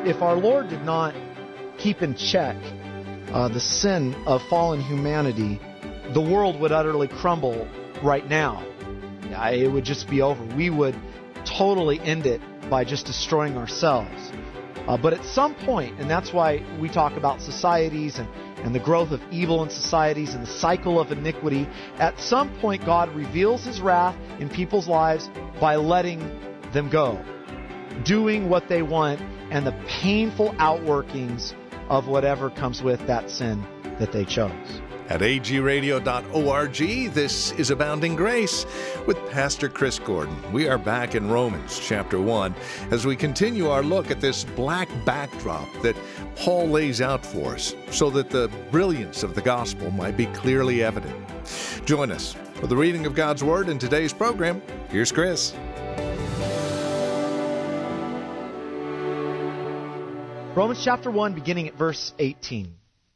if our Lord did not keep in check the sin of fallen humanity, the world would utterly crumble right now. It would just be over. We would totally end it by just destroying ourselves. But at some point, and that's why we talk about societies and the growth of evil in societies and the cycle of iniquity, at some point God reveals His wrath in people's lives by letting them go, doing what they want, and the painful outworkings of whatever comes with that sin that they chose. At agradio.org, this is Abounding Grace with Pastor Chris Gordon. We are back in Romans chapter 1 as we continue our look at this black backdrop that Paul lays out for us so that the brilliance of the gospel might be clearly evident. Join us for the reading of God's Word in today's program. Here's Chris. Romans chapter 1, beginning at verse 18.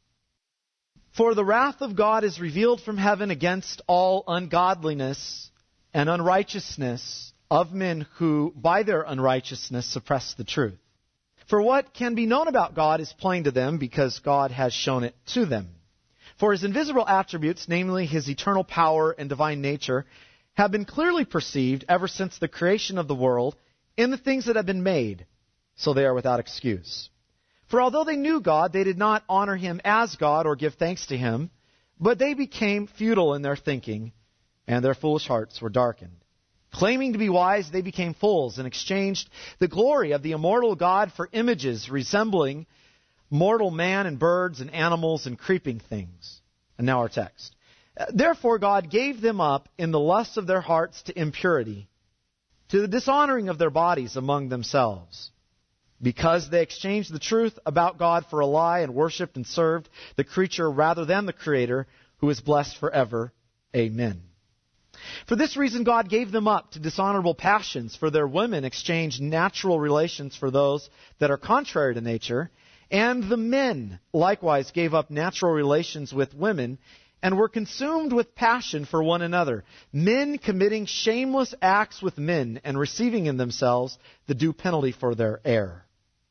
For the wrath of God is revealed from heaven against all ungodliness and unrighteousness of men who, by their unrighteousness, suppress the truth. For what can be known about God is plain to them, because God has shown it to them. For His invisible attributes, namely His eternal power and divine nature, have been clearly perceived ever since the creation of the world in the things that have been made, so they are without excuse. For although they knew God, they did not honor Him as God or give thanks to Him, but they became futile in their thinking, and their foolish hearts were darkened. Claiming to be wise, they became fools and exchanged the glory of the immortal God for images resembling mortal man and birds and animals and creeping things. And now our text. Therefore God gave them up in the lusts of their hearts to impurity, to the dishonoring of their bodies among themselves. Because they exchanged the truth about God for a lie and worshipped and served the creature rather than the Creator, who is blessed forever. Amen. For this reason God gave them up to dishonorable passions, for their women exchanged natural relations for those that are contrary to nature, and the men likewise gave up natural relations with women, and were consumed with passion for one another, men committing shameless acts with men, and receiving in themselves the due penalty for their error.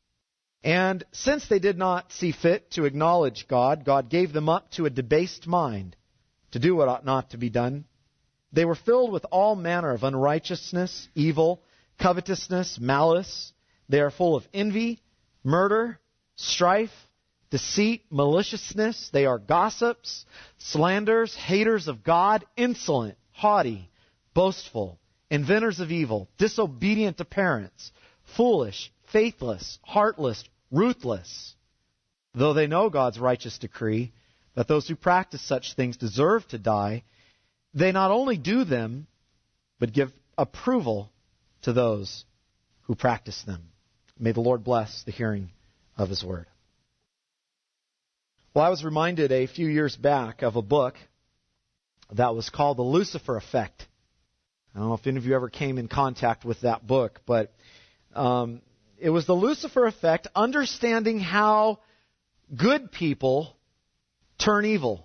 And since they did not see fit to acknowledge God, God gave them up to a debased mind, to do what ought not to be done. They were filled with all manner of unrighteousness, evil, covetousness, malice. They are full of envy, murder, strife, deceit, maliciousness. They are gossips, slanderers, haters of God, insolent, haughty, boastful, inventors of evil, disobedient to parents, foolish, faithless, heartless, ruthless. Though they know God's righteous decree that those who practice such things deserve to die, they not only do them, but give approval to those who practice them. May the Lord bless the hearing of His word. Well, I was reminded a few years back of a book that was called The Lucifer Effect. I don't know if any of you ever came in contact with that book, but it was The Lucifer Effect, understanding how good people turn evil.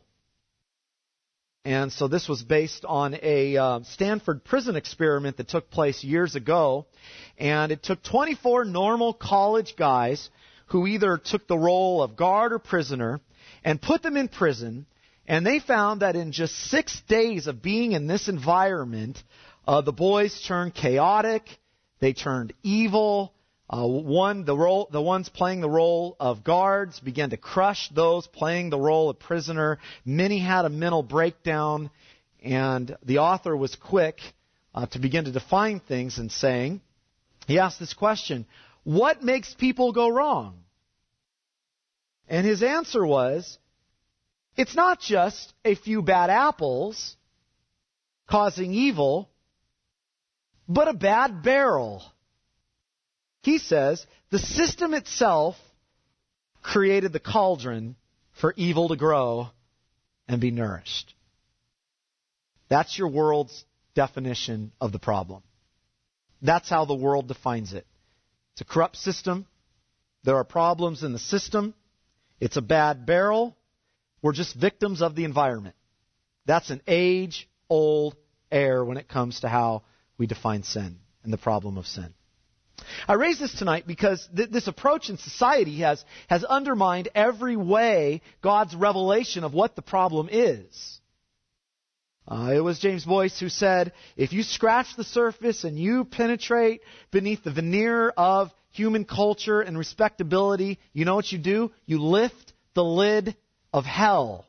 And so this was based on a Stanford prison experiment that took place years ago. And it took 24 normal college guys who either took the role of guard or prisoner and put them in prison. And they found that in just 6 days of being in this environment, the boys turned chaotic, they turned evil. The ones playing the role of guards began to crush those playing the role of prisoner. Many had a mental breakdown, and the author was quick to begin to define things and saying, he asked this question, what makes people go wrong? And his answer was, it's not just a few bad apples causing evil, but a bad barrel. He says, the system itself created the cauldron for evil to grow and be nourished. That's your world's definition of the problem. That's how the world defines it. It's a corrupt system. There are problems in the system. It's a bad barrel. We're just victims of the environment. That's an age-old error when it comes to how we define sin and the problem of sin. I raise this tonight because this approach in society has undermined every way God's revelation of what the problem is. It was James Boyce who said, if you scratch the surface and you penetrate beneath the veneer of human culture and respectability, you know what you do? You lift the lid of hell.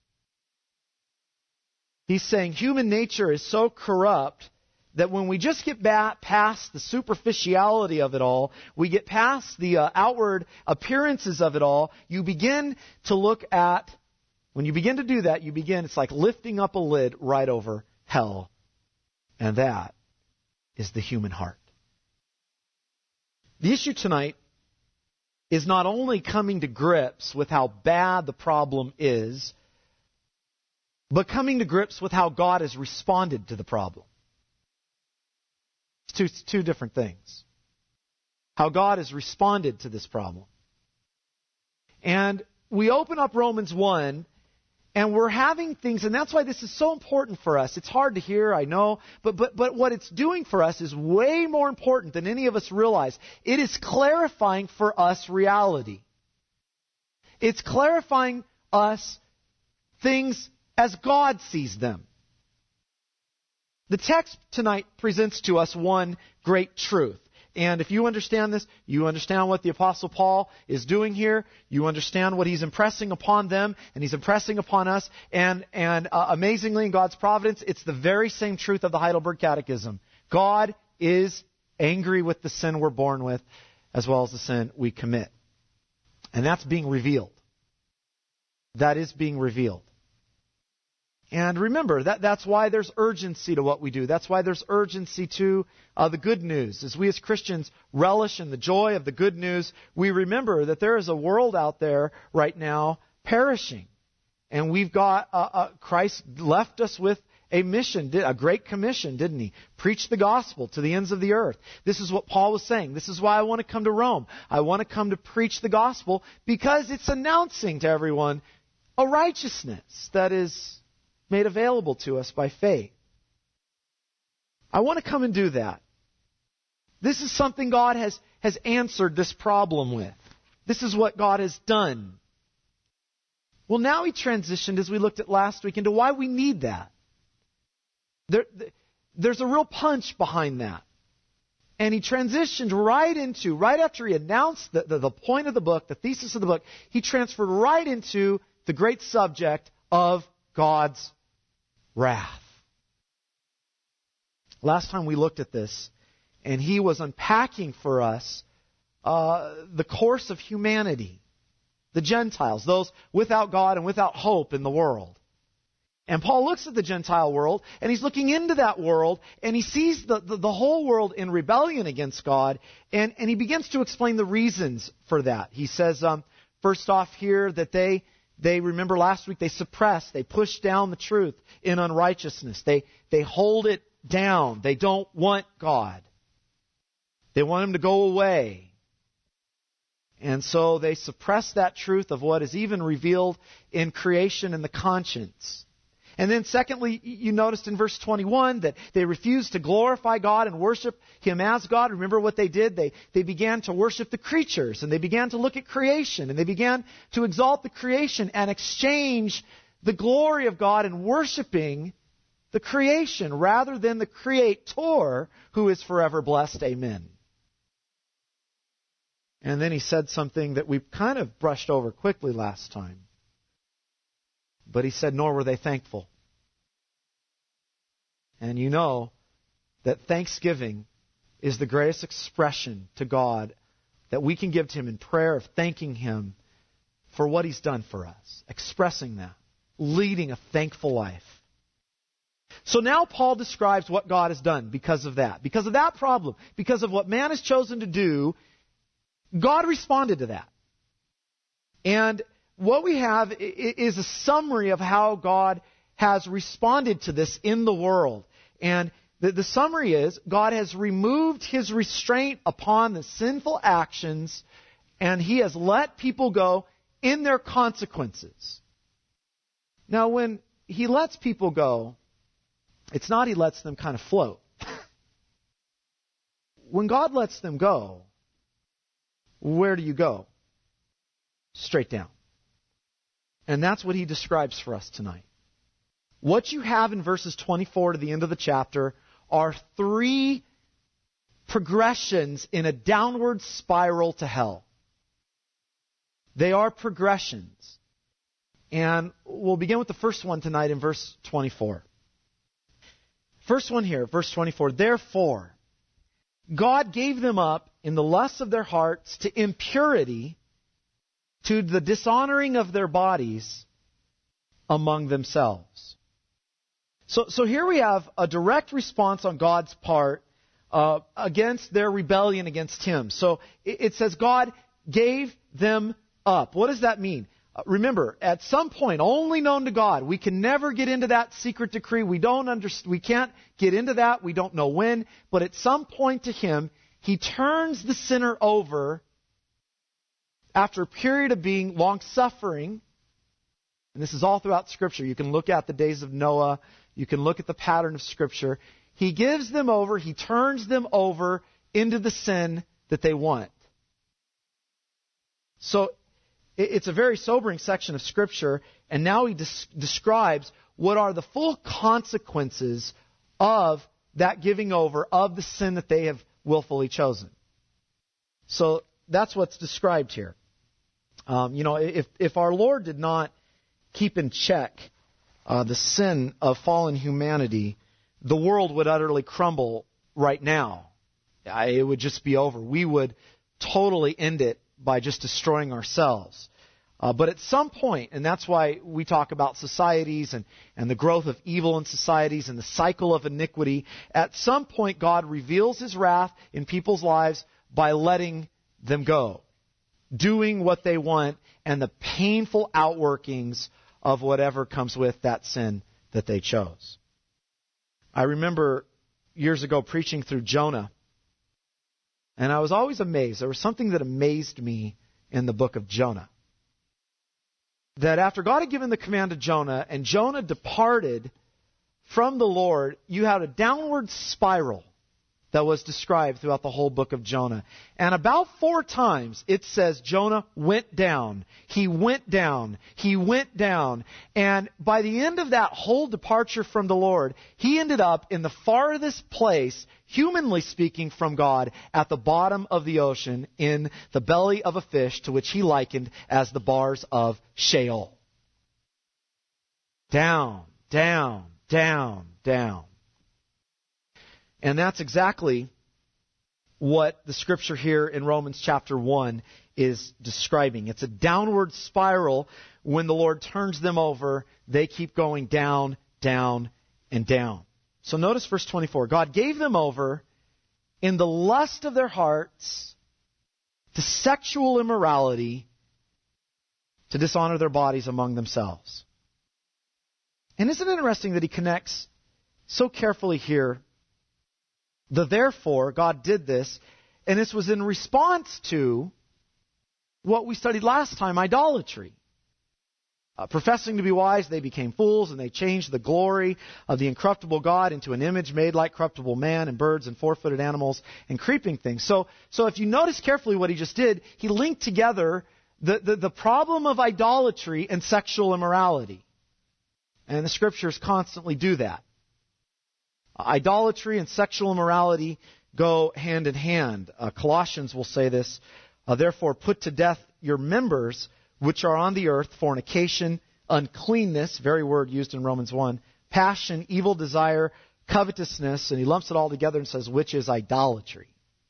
He's saying human nature is so corrupt that when we just get past the superficiality of it all, we get past the outward appearances of it all, you begin to look at, when you begin to do that, it's like lifting up a lid right over hell. And that is the human heart. The issue tonight is not only coming to grips with how bad the problem is, but coming to grips with how God has responded to the problem. It's two different things. How God has responded to this problem. And we open up Romans 1, and we're having things, and that's why this is so important for us. It's hard to hear, I know, but what it's doing for us is way more important than any of us realize. It is clarifying for us reality. It's clarifying us things as God sees them. The text tonight presents to us one great truth. And if you understand this, you understand what the Apostle Paul is doing here. You understand what he's impressing upon them, and he's impressing upon us. And amazingly, in God's providence, it's the very same truth of the Heidelberg Catechism. God is angry with the sin we're born with, as well as the sin we commit. And that's being revealed. That is being revealed. And remember, that's why there's urgency to what we do. That's why there's urgency to the good news. As we as Christians relish in the joy of the good news, we remember that there is a world out there right now perishing. And we've got, Christ left us with a mission, a great commission, didn't he? Preach the gospel to the ends of the earth. This is what Paul was saying. This is why I want to come to Rome. I want to come to preach the gospel because it's announcing to everyone a righteousness that is made available to us by faith. I want to come and do that. This is something God has answered this problem with. This is what God has done. Well, now he transitioned, as we looked at last week, into why we need that. There's a real punch behind that. And he transitioned right after he announced the point of the book, the thesis of the book, he transferred right into the great subject of God's wrath. Last time we looked at this, and he was unpacking for us the course of humanity, the Gentiles, those without God and without hope in the world. And Paul looks at the Gentile world, and he's looking into that world, and he sees the whole world in rebellion against God, and he begins to explain the reasons for that. He says, first off here, that they remember last week, they push down the truth in unrighteousness. They hold it down. They don't want God. They want Him to go away. And so they suppress that truth of what is even revealed in creation and the conscience. And then secondly, you noticed in verse 21 that they refused to glorify God and worship Him as God. Remember what they did? They began to worship the creatures, and they began to look at creation, and they began to exalt the creation and exchange the glory of God in worshiping the creation rather than the Creator who is forever blessed. Amen. And then he said something that we kind of brushed over quickly last time. But he said, nor were they thankful. And you know that thanksgiving is the greatest expression to God that we can give to Him in prayer of thanking Him for what He's done for us. Expressing that. Leading a thankful life. So now Paul describes what God has done because of that. Because of that problem. Because of what man has chosen to do, God responded to that. And what we have is a summary of how God has responded to this in the world. And the summary is, God has removed His restraint upon the sinful actions, and He has let people go in their consequences. Now, when He lets people go, it's not He lets them kind of float. when God lets them go, where do you go? Straight down. And that's what he describes for us tonight. What you have in verses 24 to the end of the chapter are 3 progressions in a downward spiral to hell. They are progressions. And we'll begin with the first one tonight in verse 24. First one here, verse 24. Therefore, God gave them up in the lusts of their hearts to impurity, to the dishonoring of their bodies among themselves. So here we have a direct response on God's part against their rebellion against Him. So it says God gave them up. What does that mean? Remember, at some point, only known to God, we can never get into that secret decree. We can't get into that. We don't know when. But at some point to Him, He turns the sinner over after a period of being long-suffering. And this is all throughout Scripture. You can look at the days of Noah. You can look at the pattern of Scripture. He gives them over. He turns them over into the sin that they want. So it's a very sobering section of Scripture, and now he describes what are the full consequences of that giving over, of the sin that they have willfully chosen. So that's what's described here. If our Lord did not keep in check the sin of fallen humanity, the world would utterly crumble right now. It would just be over. We would totally end it by just destroying ourselves. But at some point, and that's why we talk about societies and the growth of evil in societies and the cycle of iniquity, at some point God reveals His wrath in people's lives by letting them go, doing what they want, and the painful outworkings of whatever comes with that sin that they chose. I remember years ago preaching through Jonah, and I was always amazed. There was something that amazed me in the book of Jonah. That after God had given the command to Jonah, and Jonah departed from the Lord, you had a downward spiral that was described throughout the whole book of Jonah. And about 4 times it says Jonah went down. He went down. He went down. And by the end of that whole departure from the Lord, he ended up in the farthest place, humanly speaking, from God, at the bottom of the ocean, in the belly of a fish, to which he likened as the bars of Sheol. Down, down, down, down. And that's exactly what the Scripture here in Romans chapter 1 is describing. It's a downward spiral. When the Lord turns them over, they keep going down, down, and down. So notice verse 24. God gave them over in the lust of their hearts to sexual immorality, to dishonor their bodies among themselves. And isn't it interesting that he connects so carefully here the therefore? God did this, and this was in response to what we studied last time, idolatry. Professing to be wise, they became fools, and they changed the glory of the incorruptible God into an image made like corruptible man and birds and 4-footed animals and creeping things. So if you notice carefully what he just did, he linked together the problem of idolatry and sexual immorality. And the Scriptures constantly do that. Idolatry and sexual immorality go hand in hand. Colossians will say this, therefore put to death your members which are on the earth, fornication, uncleanness, very word used in Romans 1, passion, evil desire, covetousness, and he lumps it all together and says, which is idolatry.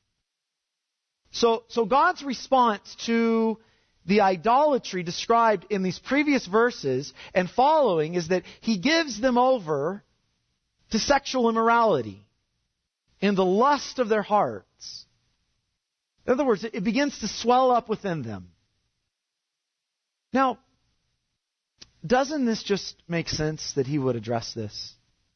So God's response to the idolatry described in these previous verses and following is that he gives them over to sexual immorality in the lust of their hearts. In other words, it begins to swell up within them. Now, doesn't this just make sense that he would address this?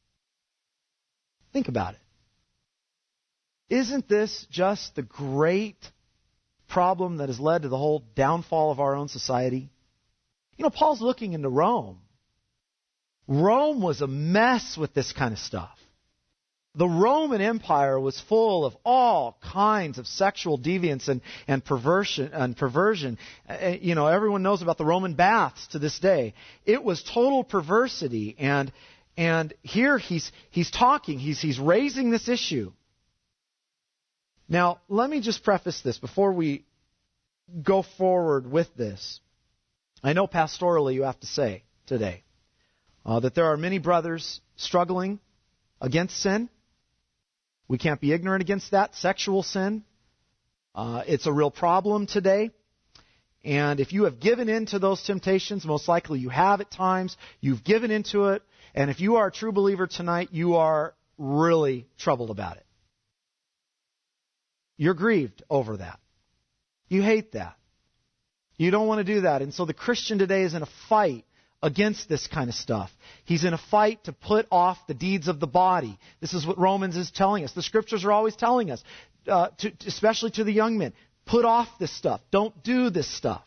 Think about it. Isn't this just the great problem that has led to the whole downfall of our own society? You know, Paul's looking into Rome. Rome was a mess with this kind of stuff. The Roman Empire was full of all kinds of sexual deviance and perversion. Everyone knows about the Roman baths to this day. It was total perversity, and here he's talking. He's raising this issue. Now, let me just preface this before we go forward with this. I know pastorally you have to say today that there are many brothers struggling against sin. We can't be ignorant against that. Sexual sin. It's a real problem today. And if you have given in to those temptations, most likely you have at times. You've given into it. And if you are a true believer tonight, you are really troubled about it. You're grieved over that. You hate that. You don't want to do that. And so the Christian today is in a fight against this kind of stuff. He's in a fight to put off the deeds of the body. This is what Romans is telling us. The Scriptures are always telling us, especially to the young men, put off this stuff. Don't do this stuff.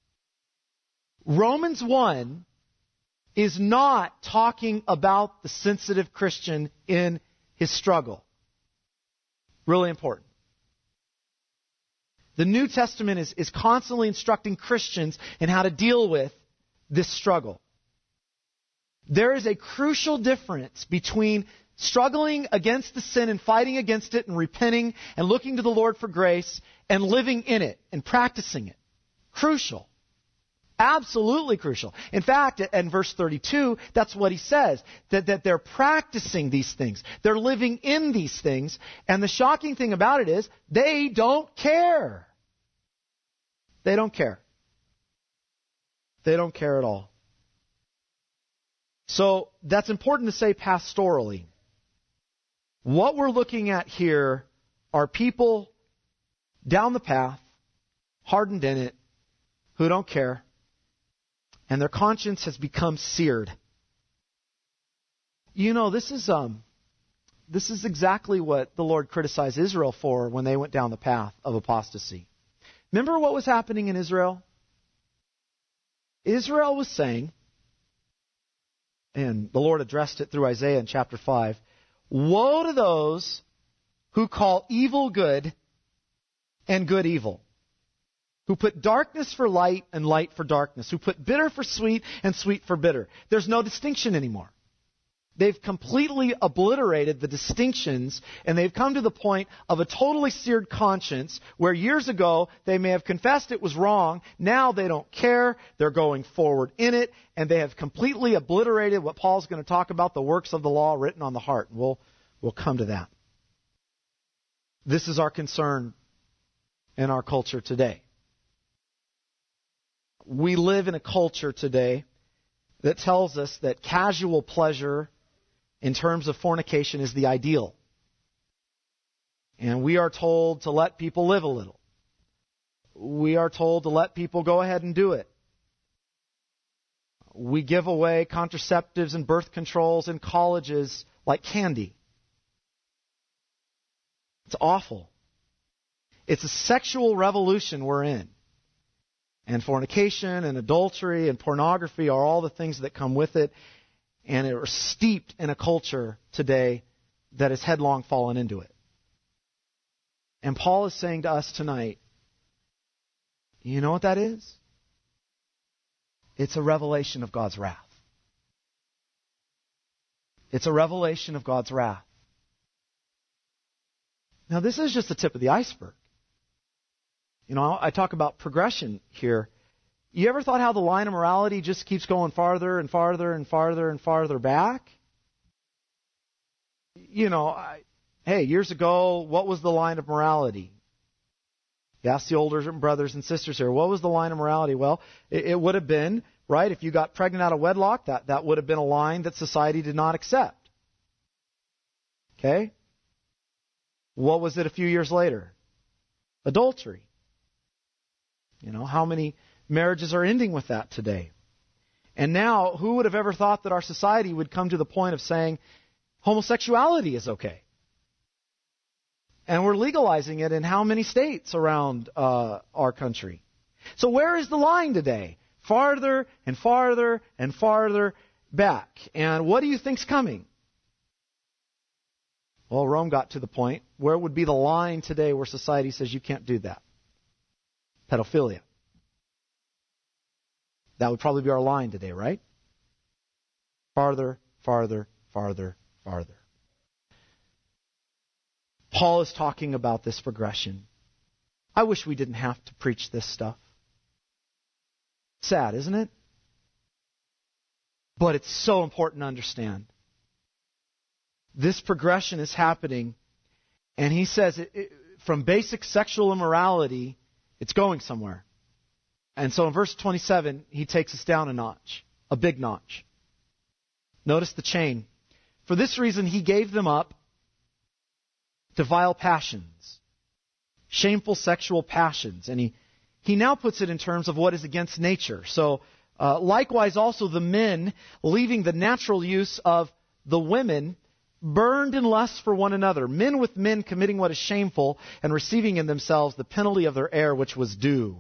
Romans 1 is not talking about the sensitive Christian in his struggle. Really important. The New Testament is constantly instructing Christians in how to deal with this struggle. There is a crucial difference between struggling against the sin and fighting against it and repenting and looking to the Lord for grace and living in it and practicing it. Crucial. Absolutely crucial. In fact, in verse 32, that's what he says, that they're practicing these things. They're living in these things. And the shocking thing about it is they don't care. They don't care. They don't care at all. So that's important to say pastorally. What we're looking at here are people down the path, hardened in it, who don't care, and their conscience has become seared. This is exactly what the Lord criticized Israel for when they went down the path of apostasy. Remember what was happening in Israel? Israel was saying, and the Lord addressed it through Isaiah in chapter 5, woe to those who call evil good and good evil, who put darkness for light and light for darkness, who put bitter for sweet and sweet for bitter. There's no distinction anymore. They've completely obliterated the distinctions, and they've come to the point of a totally seared conscience where years ago they may have confessed it was wrong. Now they don't care. They're going forward in it, and they have completely obliterated what Paul's going to talk about, the works of the law written on the heart. We'll come to that. This is our concern in our culture today. We live in a culture today that tells us that casual pleasure in terms of fornication is the ideal. And we are told to let people live a little. We are told to let people go ahead and do it. We give away contraceptives and birth controls in colleges like candy. It's awful. It's a sexual revolution we're in. And fornication and adultery and pornography are all the things that come with it. And are steeped in a culture today that has headlong fallen into it. And Paul is saying to us tonight, you know what that is? It's a revelation of God's wrath. It's a revelation of God's wrath. Now, this is just the tip of the iceberg. I talk about progression here. You ever thought how the line of morality just keeps going farther and farther and farther and farther back? Years ago, what was the line of morality? You ask the older brothers and sisters here, what was the line of morality? Well, it would have been, right, if you got pregnant out of wedlock, that would have been a line that society did not accept. Okay? What was it a few years later? Adultery. How many marriages are ending with that today? And now, who would have ever thought that our society would come to the point of saying homosexuality is okay? And we're legalizing it in how many states around our country? So where is the line today? Farther and farther and farther back. And what do you think's coming? Well, Rome got to the point where would be the line today where society says you can't do that. Pedophilia. That would probably be our line today, right? Farther, farther, farther, farther. Paul is talking about this progression. I wish we didn't have to preach this stuff. Sad, isn't it? But it's so important to understand. This progression is happening, and he says from basic sexual immorality, it's going somewhere. And so in verse 27, he takes us down a notch, a big notch. Notice the chain. For this reason, he gave them up to vile passions, shameful sexual passions. And he now puts it in terms of what is against nature. So likewise also the men, leaving the natural use of the women, burned in lust for one another, men with men committing what is shameful and receiving in themselves the penalty of their error which was due.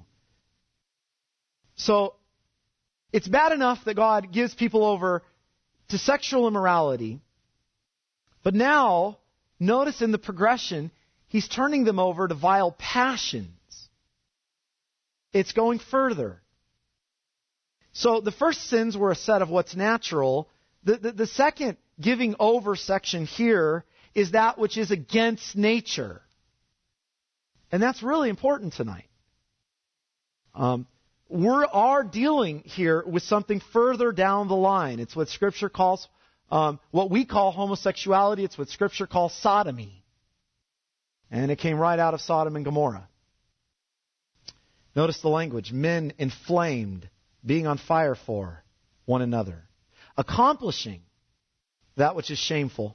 So it's bad enough that God gives people over to sexual immorality, but now notice in the progression, he's turning them over to vile passions. It's going further. So the first sins were a set of what's natural. The second giving over section here is that which is against nature. And that's really important tonight. We are dealing here with something further down the line. It's what Scripture calls, what we call homosexuality. It's what Scripture calls sodomy. And it came right out of Sodom and Gomorrah. Notice the language. Men inflamed, being on fire for one another, accomplishing that which is shameful.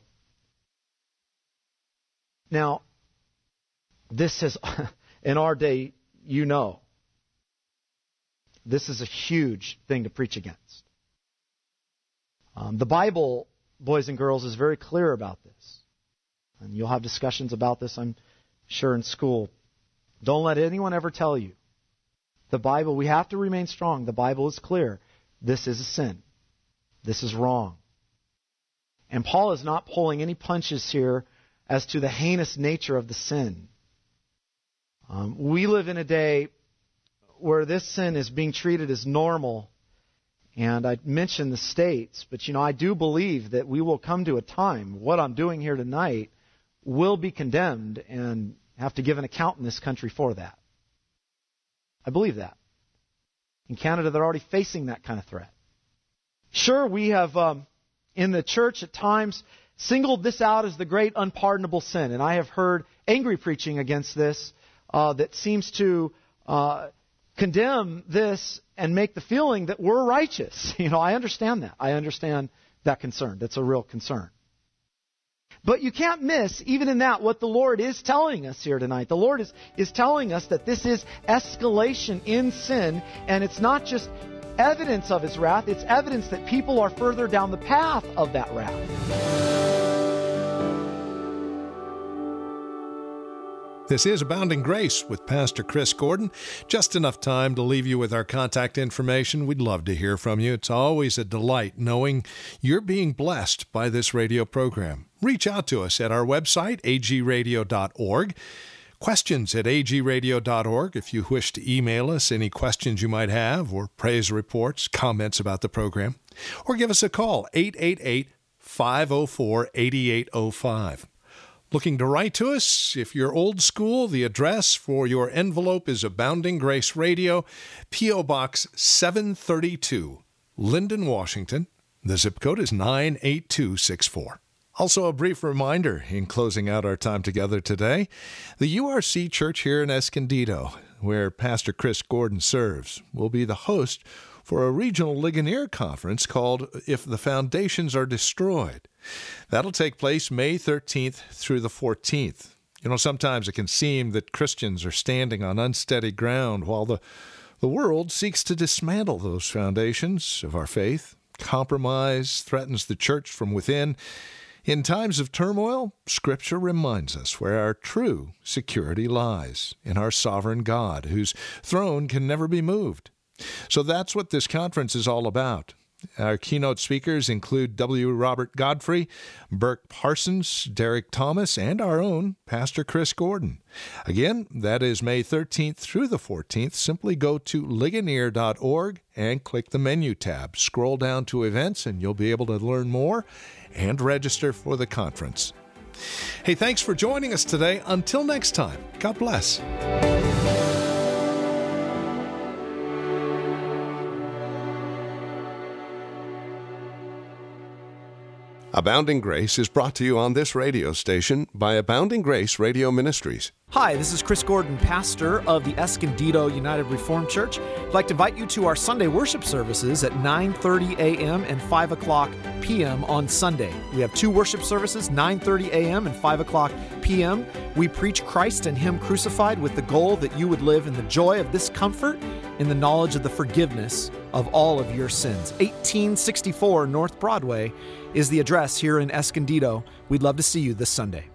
Now, this is, in our day, you know, this is a huge thing to preach against. The Bible, boys and girls, is very clear about this. And you'll have discussions about this, I'm sure, in school. Don't let anyone ever tell you. The Bible, we have to remain strong. The Bible is clear. This is a sin. This is wrong. And Paul is not pulling any punches here as to the heinous nature of the sin. We live in a day where this sin is being treated as normal. And I mentioned the states, but I do believe that we will come to a time, what I'm doing here tonight will be condemned and have to give an account in this country for that. I believe that. In Canada, they're already facing that kind of threat. Sure, we have, in the church at times, singled this out as the great unpardonable sin. And I have heard angry preaching against this that seems to condemn this and make the feeling that we're righteous. I understand that. I understand that concern. That's a real concern. But you can't miss, even in that, what the Lord is telling us here tonight. The Lord is telling us that this is escalation in sin, and it's not just evidence of His wrath, it's evidence that people are further down the path of that wrath. This is Abounding Grace with Pastor Chris Gordon. Just enough time to leave you with our contact information. We'd love to hear from you. It's always a delight knowing you're being blessed by this radio program. Reach out to us at our website, agradio.org. Questions at agradio.org if you wish to email us any questions you might have or praise reports, comments about the program. Or give us a call, 888-504-8805. Looking to write to us? If you're old school, the address for your envelope is Abounding Grace Radio, P.O. Box 732, Linden, Washington. The zip code is 98264. Also, a brief reminder in closing out our time together today, the URC Church here in Escondido, where Pastor Chris Gordon serves, will be the host for a regional Ligonier conference called If the Foundations Are Destroyed. That'll take place May 13th through the 14th. Sometimes it can seem that Christians are standing on unsteady ground while the world seeks to dismantle those foundations of our faith. Compromise threatens the church from within. In times of turmoil, Scripture reminds us where our true security lies, in our sovereign God, whose throne can never be moved. So that's what this conference is all about. Our keynote speakers include W. Robert Godfrey, Burke Parsons, Derek Thomas, and our own Pastor Chris Gordon. Again, that is May 13th through the 14th. Simply go to Ligonier.org and click the menu tab. Scroll down to events and you'll be able to learn more and register for the conference. Hey, thanks for joining us today. Until next time, God bless. Abounding Grace is brought to you on this radio station by Abounding Grace Radio Ministries. Hi, this is Chris Gordon, pastor of the Escondido United Reformed Church. I'd like to invite you to our Sunday worship services at 9:30 a.m. and 5 o'clock p.m. on Sunday. We have two worship services, 9:30 a.m. and 5 o'clock p.m. We preach Christ and Him crucified with the goal that you would live in the joy of this comfort, in the knowledge of the forgiveness of all of your sins. 1864 North Broadway is the address here in Escondido. We'd love to see you this Sunday.